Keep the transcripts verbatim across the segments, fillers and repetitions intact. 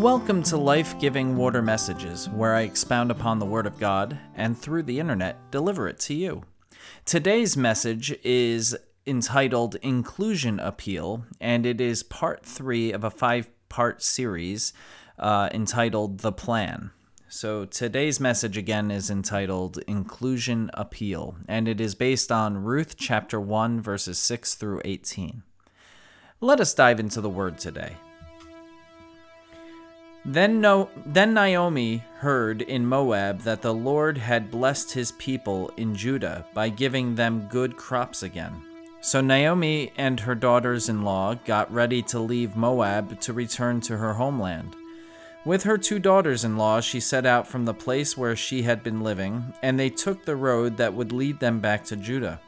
Welcome to Life-Giving Water Messages, where I expound upon the Word of God and through the internet deliver it to you. Today's message is entitled Inclusion Appeal, and it is part three of a five-part series uh, entitled The Plan. So today's message again is entitled Inclusion Appeal, and it is based on Ruth chapter one, verses six through eighteen. Let us dive into the Word today. Then, no, then Naomi heard in Moab that the Lord had blessed his people in Judah by giving them good crops again. So Naomi and her daughters-in-law got ready to leave Moab to return to her homeland. With her two daughters-in-law, she set out from the place where she had been living, and they took the road that would lead them back to Judah.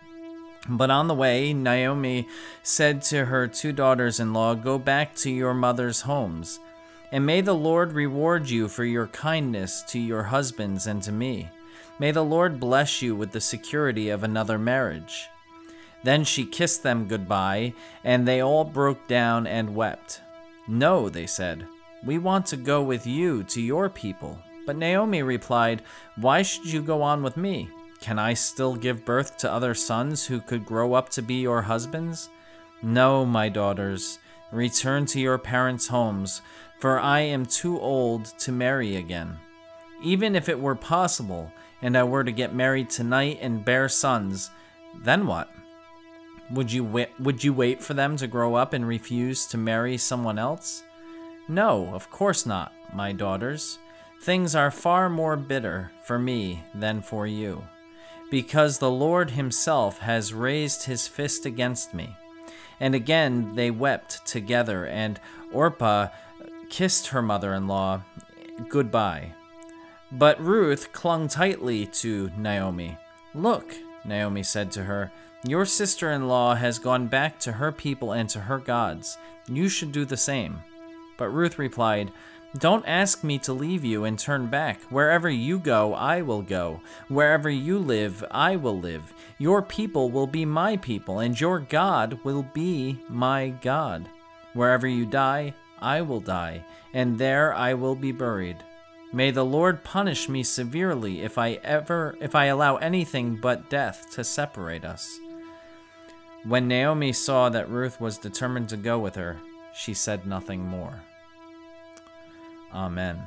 But on the way, Naomi said to her two daughters-in-law, "Go back to your mother's homes. And may the Lord reward you for your kindness to your husbands and to me. May the Lord bless you with the security of another marriage." Then she kissed them goodbye, and they all broke down and wept. "No," they said, "we want to go with you to your people." But Naomi replied, "Why should you go on with me? Can I still give birth to other sons who could grow up to be your husbands? No, my daughters, return to your parents' homes, for I am too old to marry again. Even if it were possible, and I were to get married tonight and bear sons, then what? Would you wait, would you wait for them to grow up and refuse to marry someone else? No, of course not, my daughters. Things are far more bitter for me than for you, because the Lord himself has raised his fist against me." And again they wept together, and Orpah kissed her mother-in-law goodbye. But Ruth clung tightly to Naomi. "Look," Naomi said to her, "your sister-in-law has gone back to her people and to her gods. You should do the same." But Ruth replied, "Don't ask me to leave you and turn back. Wherever you go, I will go. Wherever you live, I will live. Your people will be my people, and your God will be my God. Wherever you die, I will die, and there I will be buried. May the Lord punish me severely if I ever if I allow anything but death to separate us." When Naomi saw that Ruth was determined to go with her, she said nothing more. Amen.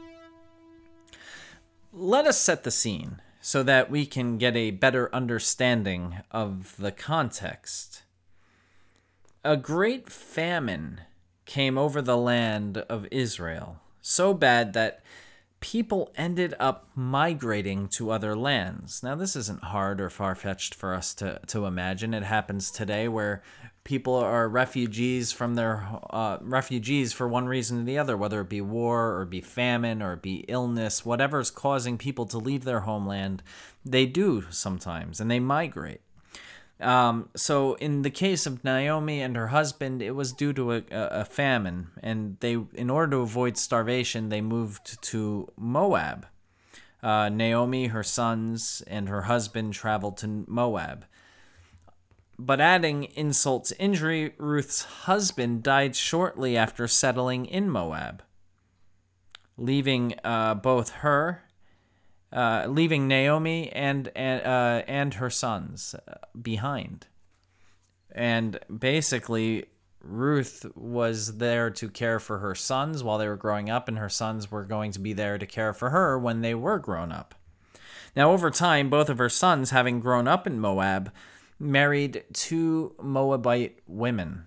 Let us set the scene so that we can get a better understanding of the context. A great famine came over the land of Israel, so bad that people ended up migrating to other lands. Now, this isn't hard or far-fetched for us to, to imagine. It happens today where people are refugees from their uh, refugees for one reason or the other, whether it be war or be famine or be illness, whatever's causing people to leave their homeland, they do sometimes, and they migrate. Um, so in the case of Naomi and her husband, it was due to a, a famine, and they, in order to avoid starvation, they moved to Moab. Uh, Naomi, her sons, and her husband traveled to Moab. But adding insult to injury, Ruth's husband died shortly after settling in Moab, leaving uh, both her Uh, leaving Naomi and and, uh, and her sons behind. And basically, Ruth was there to care for her sons while they were growing up, and her sons were going to be there to care for her when they were grown up. Now, over time, both of her sons, having grown up in Moab, married two Moabite women,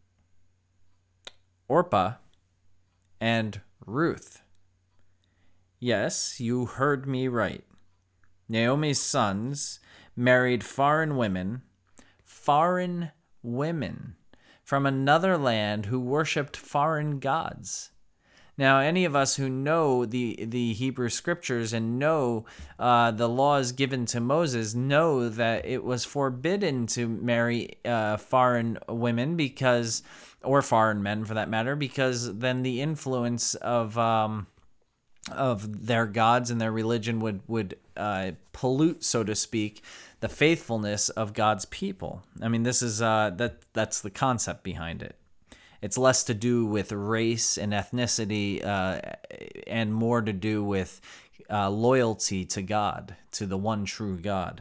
Orpah and Ruth. Yes, you heard me right. Naomi's sons married foreign women, foreign women from another land who worshipped foreign gods. Now, any of us who know the, the Hebrew scriptures and know uh, the laws given to Moses know that it was forbidden to marry uh, foreign women because, or foreign men for that matter, because then the influence of um, of their gods and their religion would would uh, pollute, so to speak, the faithfulness of God's people. I mean, this is uh, that that's the concept behind it. It's less to do with race and ethnicity uh, and more to do with uh, loyalty to God, to the one true God.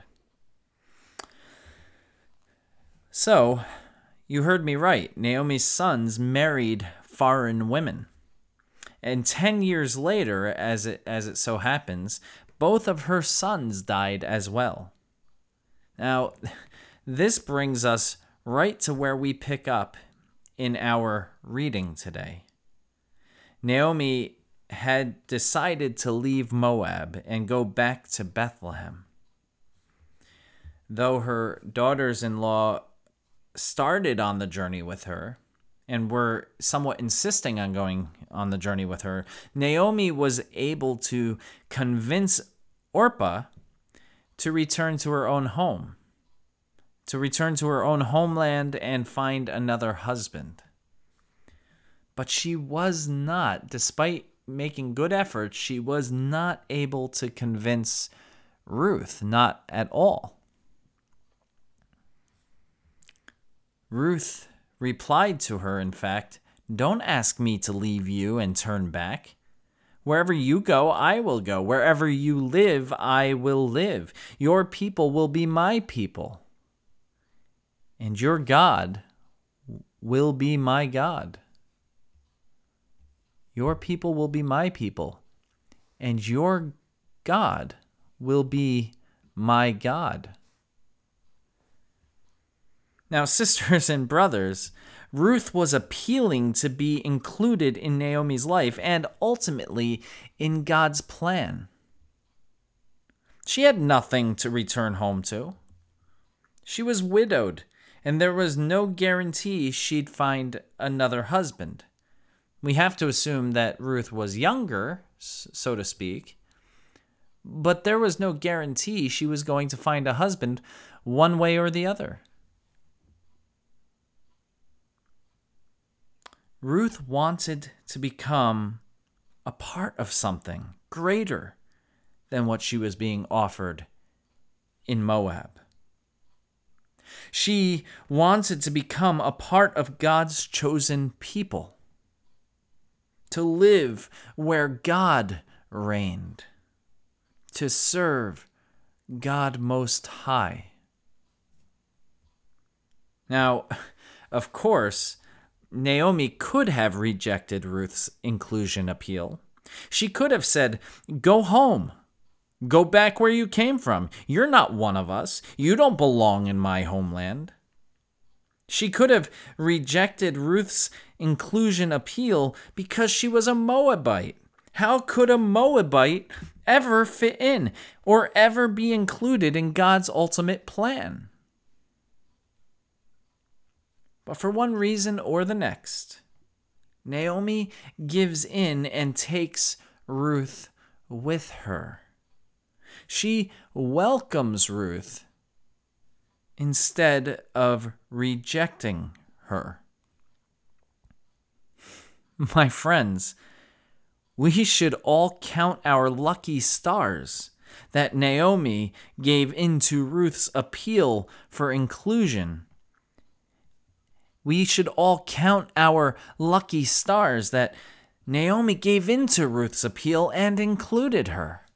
So, you heard me right. Naomi's sons married foreign women. And ten years later, as it, as it so happens, both of her sons died as well. Now, this brings us right to where we pick up in our reading today. Naomi had decided to leave Moab and go back to Bethlehem. Though her daughters-in-law started on the journey with her and were somewhat insisting on going on the journey with her, Naomi was able to convince Orpah to return to her own home, to return to her own homeland and find another husband. But she was not, despite making good efforts, she was not able to convince Ruth, not at all. Ruth replied to her, in fact, "Don't ask me to leave you and turn back. Wherever you go, I will go. Wherever you live, I will live. Your people will be my people, and your God will be my God. Your people will be my people, and your God will be my God." Now, sisters and brothers, Ruth was appealing to be included in Naomi's life and ultimately in God's plan. She had nothing to return home to. She was widowed, and there was no guarantee she'd find another husband. We have to assume that Ruth was younger, so to speak, but there was no guarantee she was going to find a husband one way or the other. Ruth wanted to become a part of something greater than what she was being offered in Moab. She wanted to become a part of God's chosen people, to live where God reigned, to serve God Most High. Now, of course, Naomi could have rejected Ruth's inclusion appeal. She could have said, "Go home. Go back where you came from. You're not one of us. You don't belong in my homeland." She could have rejected Ruth's inclusion appeal because she was a Moabite. How could a Moabite ever fit in or ever be included in God's ultimate plan? But for one reason or the next, Naomi gives in and takes Ruth with her. She welcomes Ruth instead of rejecting her. My friends, we should all count our lucky stars that Naomi gave in to Ruth's appeal for inclusion. We should all count our lucky stars that Naomi gave in to Ruth's appeal and included her.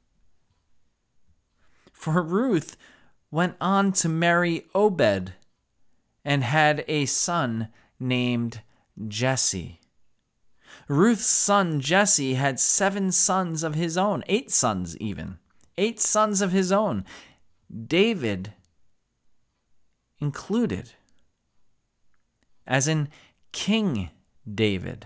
For Ruth went on to marry Obed and had a son named Jesse. Ruth's son Jesse had seven sons of his own, eight sons even, eight sons of his own, David included, as in King David,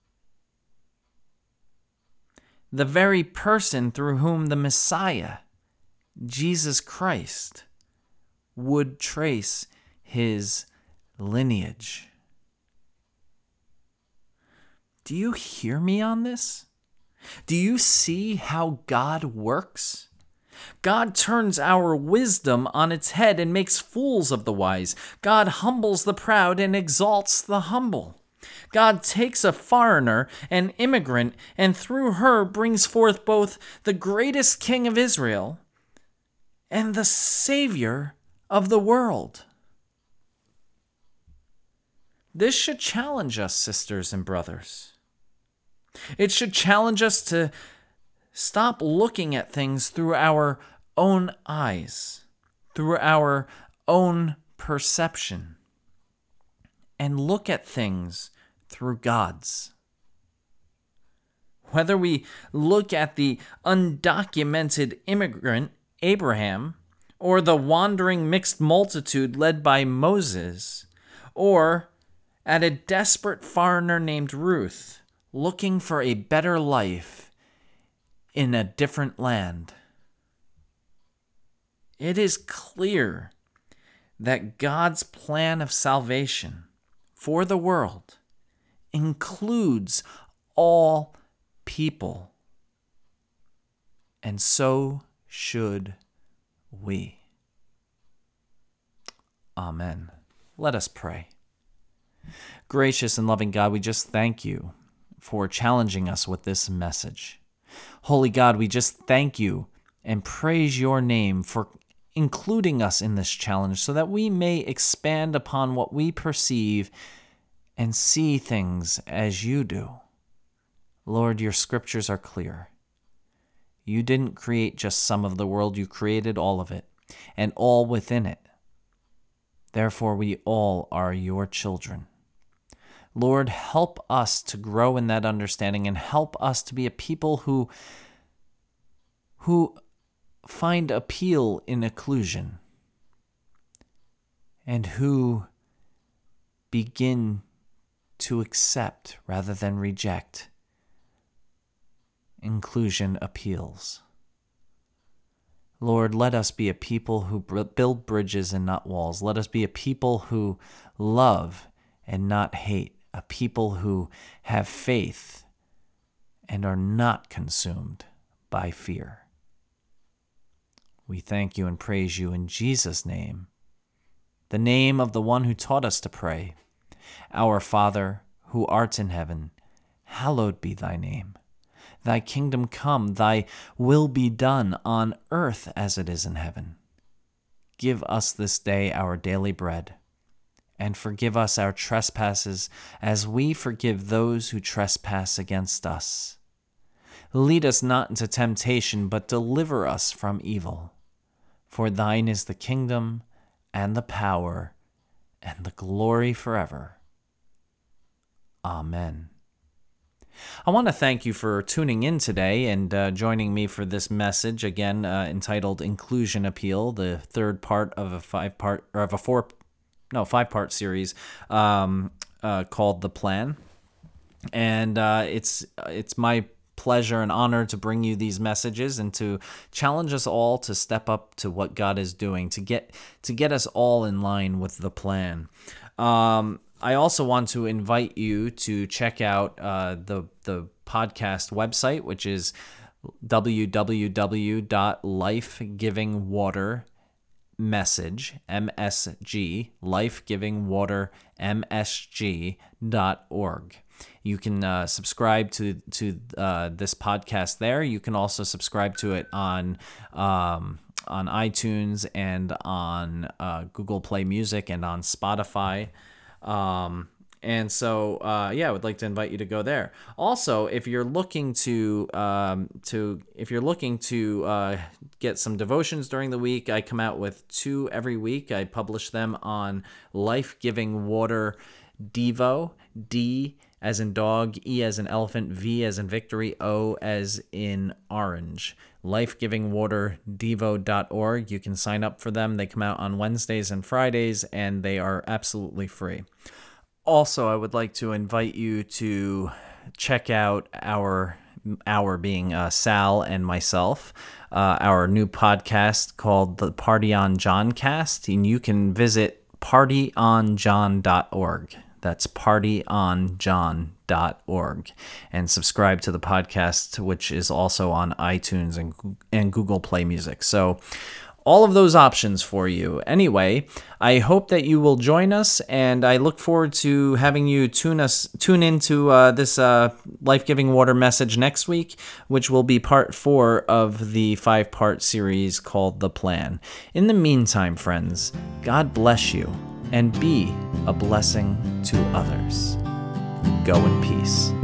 the very person through whom the Messiah, Jesus Christ, would trace his lineage. Do you hear me on this? Do you see how God works? God turns our wisdom on its head and makes fools of the wise. God humbles the proud and exalts the humble. God takes a foreigner, an immigrant, and through her brings forth both the greatest king of Israel and the Savior of the world. This should challenge us, sisters and brothers. It should challenge us to stop looking at things through our own eyes, through our own perception, and look at things through God's. Whether we look at the undocumented immigrant Abraham, or the wandering mixed multitude led by Moses, or at a desperate foreigner named Ruth, looking for a better life in a different land, it is clear that God's plan of salvation for the world includes all people, and so should we. Amen. Let us pray. Gracious and loving God, we just thank you for challenging us with this message. Holy God, we just thank you and praise your name for including us in this challenge so that we may expand upon what we perceive and see things as you do. Lord, your scriptures are clear. You didn't create just some of the world, you created all of it, and all within it. Therefore, we all are your children. Lord, help us to grow in that understanding and help us to be a people who, who find appeal in inclusion and who begin to accept rather than reject inclusion appeals. Lord, let us be a people who build bridges and not walls. Let us be a people who love and not hate, a people who have faith and are not consumed by fear. We thank you and praise you in Jesus' name, the name of the one who taught us to pray. Our Father, who art in heaven, hallowed be thy name. Thy kingdom come, thy will be done on earth as it is in heaven. Give us this day our daily bread, and forgive us our trespasses as we forgive those who trespass against us. Lead us not into temptation, but deliver us from evil. For thine is the kingdom, and the power, and the glory forever. Amen. I want to thank you for tuning in today and uh, joining me for this message, again uh, entitled Inclusion Appeal, the third part of a five-part, or of a four, no, five-part series um, uh, called The Plan. And uh, it's it's my pleasure and honor to bring you these messages and to challenge us all to step up to what God is doing, to get to get us all in line with the plan. Um, I also want to invite you to check out uh, the the podcast website, which is w w w dot life giving water message M S G life giving water M S G dot org. You can uh, subscribe to to uh, this podcast there. You can also subscribe to it on um, on iTunes and on uh, Google Play Music and on Spotify. Um, and so, uh, yeah, I would like to invite you to go there. Also, if you're looking to, um, to, if you're looking to, uh, get some devotions during the week, I come out with two every week. I publish them on Life Giving Water Devo, D as in dog, E as in elephant, V as in victory, O as in orange. life giving water devo dot org. You can sign up for them. They come out on Wednesdays and Fridays, and they are absolutely free. Also, I would like to invite you to check out our, our being uh, Sal and myself, uh, our new podcast called the Party on John Cast, and you can visit party on john dot org. That's party on john dot org, and subscribe to the podcast, which is also on iTunes and and Google Play Music. So all of those options for you. Anyway, I hope that you will join us, and I look forward to having you tune us tune into uh, this uh, life-giving water message next week, which will be part four of the five-part series called The Plan. In the meantime, friends, God bless you. and be a blessing to others. Go in peace.